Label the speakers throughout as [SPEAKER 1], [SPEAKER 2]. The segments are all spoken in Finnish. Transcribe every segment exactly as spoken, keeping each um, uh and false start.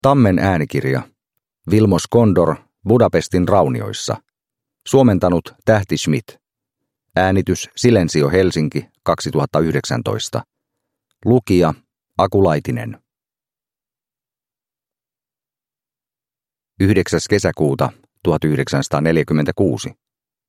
[SPEAKER 1] Tammen äänikirja. Vilmos Kondor Budapestin raunioissa. Suomentanut Tähti Schmidt. Äänitys Silensio Helsinki kaksituhattayhdeksäntoista. Lukija Aku Laitinen. yhdeksäs kesäkuuta tuhatyhdeksänsataaneljäkymmentäkuusi.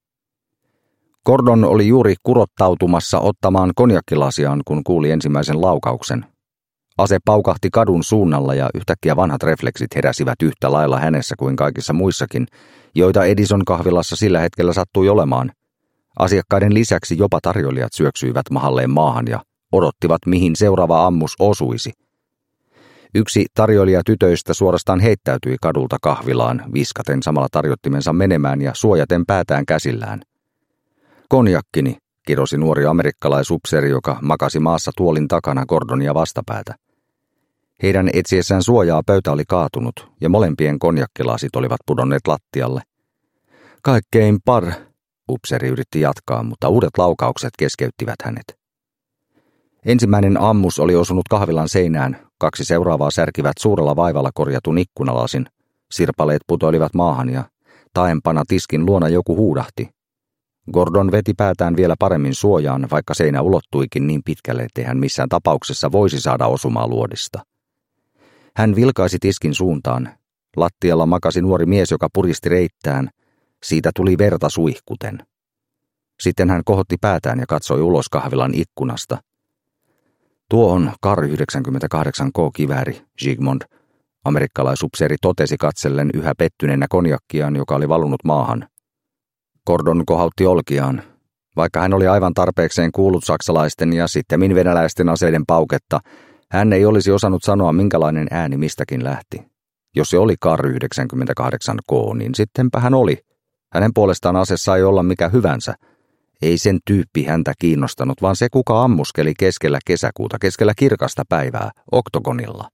[SPEAKER 1] Gordon oli juuri kurottautumassa ottamaan konjakkilasiaan, kun kuuli ensimmäisen laukauksen. Ase paukahti kadun suunnalla ja yhtäkkiä vanhat refleksit heräsivät yhtä lailla hänessä kuin kaikissa muissakin, joita Edison kahvilassa sillä hetkellä sattui olemaan. Asiakkaiden lisäksi jopa tarjoilijat syöksyivät mahalleen maahan ja odottivat, mihin seuraava ammus osuisi. Yksi tarjoilijatytöistä suorastaan heittäytyi kadulta kahvilaan, viskaten samalla tarjottimensa menemään ja suojaten päätään käsillään. Konjakkini, kirosi nuori amerikkalaisupseeri, joka makasi maassa tuolin takana Gordonia vastapäätä. Heidän etsiessään suojaa pöytä oli kaatunut ja molempien konjakkilasit olivat pudonneet lattialle. Kaikkein par, upseeri yritti jatkaa, mutta uudet laukaukset keskeyttivät hänet. Ensimmäinen ammus oli osunut kahvilan seinään, kaksi seuraavaa särkivät suurella vaivalla korjatun ikkunalasin. Sirpaleet putoilivat maahan ja taempana tiskin luona joku huudahti. Gordon veti päätään vielä paremmin suojaan, vaikka seinä ulottuikin niin pitkälle, ettei hän missään tapauksessa voisi saada osumaa luodista. Hän vilkaisi tiskin suuntaan. Lattialla makasi nuori mies, joka puristi reittään. Siitä tuli verta suihkuten. Sitten hän kohotti päätään ja katsoi ulos kahvilan ikkunasta. Tuo on Kar yhdeksänkymmentäkahdeksan K-kivääri, Zygmunt, amerikkalaisupseeri totesi katsellen yhä pettyneenä konjakkiaan, joka oli valunut maahan. Gordon kohautti olkiaan. Vaikka hän oli aivan tarpeekseen kuullut saksalaisten ja sittemmin venäläisten aseiden pauketta, hän ei olisi osannut sanoa, minkälainen ääni mistäkin lähti. Jos se oli Kar yhdeksänkymmentäkahdeksan K, niin sittenpä hän oli. Hänen puolestaan ase sai olla mikä hyvänsä. Ei sen tyyppi häntä kiinnostanut, vaan se, kuka ammuskeli keskellä kesäkuuta, keskellä kirkasta päivää, oktogonilla.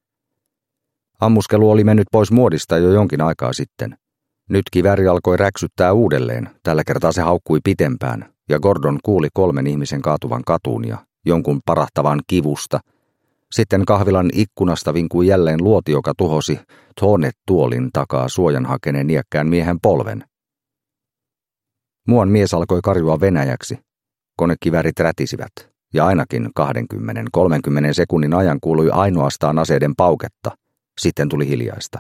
[SPEAKER 1] Ammuskelu oli mennyt pois muodista jo jonkin aikaa sitten. Nyt kivääri alkoi räksyttää uudelleen, tällä kertaa se haukkui pitempään, ja Gordon kuuli kolmen ihmisen kaatuvan katuun ja jonkun parahtavan kivusta. Sitten kahvilan ikkunasta vinkui jälleen luoti, joka tuhosi Tonet-tuolin takaa suojan hakeneen iäkkään miehen polven. Muuan mies alkoi karjua venäjäksi. Konekiväärit rätisivät, ja ainakin kaksikymmentä kolmekymmentä sekunnin ajan kuului ainoastaan aseiden pauketta. Sitten tuli hiljaista.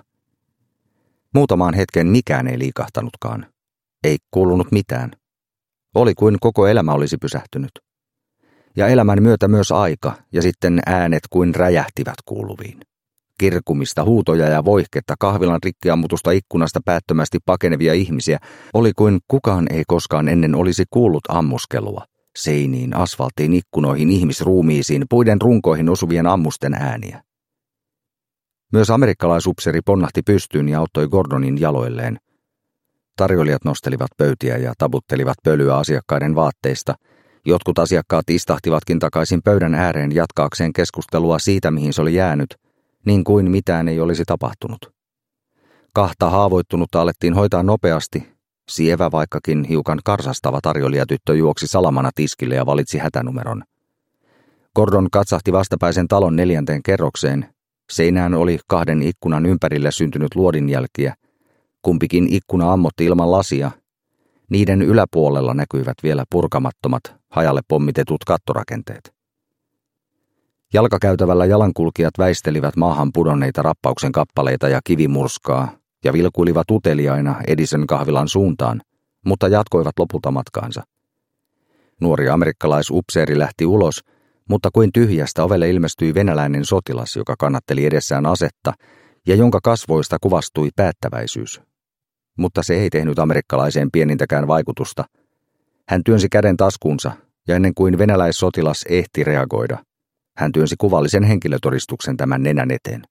[SPEAKER 1] Muutamaan hetken mikään ei liikahtanutkaan. Ei kuulunut mitään. Oli kuin koko elämä olisi pysähtynyt. Ja elämän myötä myös aika, ja sitten äänet kuin räjähtivät kuuluviin. Kirkumista, huutoja ja voihketta, kahvilan rikkiammutusta ikkunasta päättömästi pakenevia ihmisiä, oli kuin kukaan ei koskaan ennen olisi kuullut ammuskelua. Seiniin, asfalttiin, ikkunoihin, ihmisruumiisiin, puiden runkoihin osuvien ammusten ääniä. Myös amerikkalaisupseeri ponnahti pystyyn ja auttoi Gordonin jaloilleen. Tarjoilijat nostelivat pöytiä ja taputtelivat pölyä asiakkaiden vaatteista. Jotkut asiakkaat istahtivatkin takaisin pöydän ääreen jatkaakseen keskustelua siitä, mihin se oli jäänyt, niin kuin mitään ei olisi tapahtunut. Kahta haavoittunutta alettiin hoitaa nopeasti. Sievä, vaikkakin hiukan karsastava tarjoilijatyttö juoksi salamana tiskille ja valitsi hätänumeron. Gordon katsahti vastapäisen talon neljänteen kerrokseen. Seinään oli kahden ikkunan ympärille syntynyt luodinjälkiä. Kumpikin ikkuna ammotti ilman lasia. Niiden yläpuolella näkyivät vielä purkamattomat, hajalle pommitetut kattorakenteet. Jalkakäytävällä jalankulkijat väistelivät maahan pudonneita rappauksen kappaleita ja kivimurskaa ja vilkuilivat uteliaina Edison kahvilan suuntaan, mutta jatkoivat lopulta matkaansa. Nuori amerikkalaisupseeri lähti ulos, mutta kuin tyhjästä ovelle ilmestyi venäläinen sotilas, joka kannatteli edessään asetta ja jonka kasvoista kuvastui päättäväisyys. Mutta se ei tehnyt amerikkalaiseen pienintäkään vaikutusta. Hän työnsi käden taskuunsa ja ennen kuin venäläissotilas ehti reagoida, hän työnsi kuvallisen henkilötodistuksen tämän nenän eteen.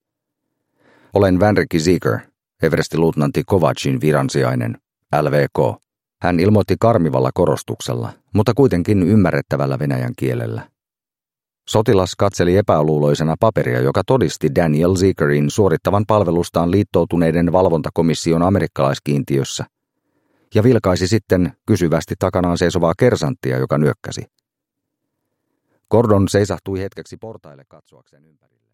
[SPEAKER 1] Olen Vänrikki Ziegler, everstiluutnantti Kovacin viransijainen, L V K. Hän ilmoitti karmivalla korostuksella, mutta kuitenkin ymmärrettävällä venäjän kielellä. Sotilas katseli epäluuloisena paperia, joka todisti Daniel Zieglerin suorittavan palvelustaan liittoutuneiden valvontakomission amerikkalaiskiintiössä, ja vilkaisi sitten kysyvästi takanaan seisovaa kersanttia, joka nyökkäsi. Gordon seisahtui hetkeksi portaille katsoakseen ympärille.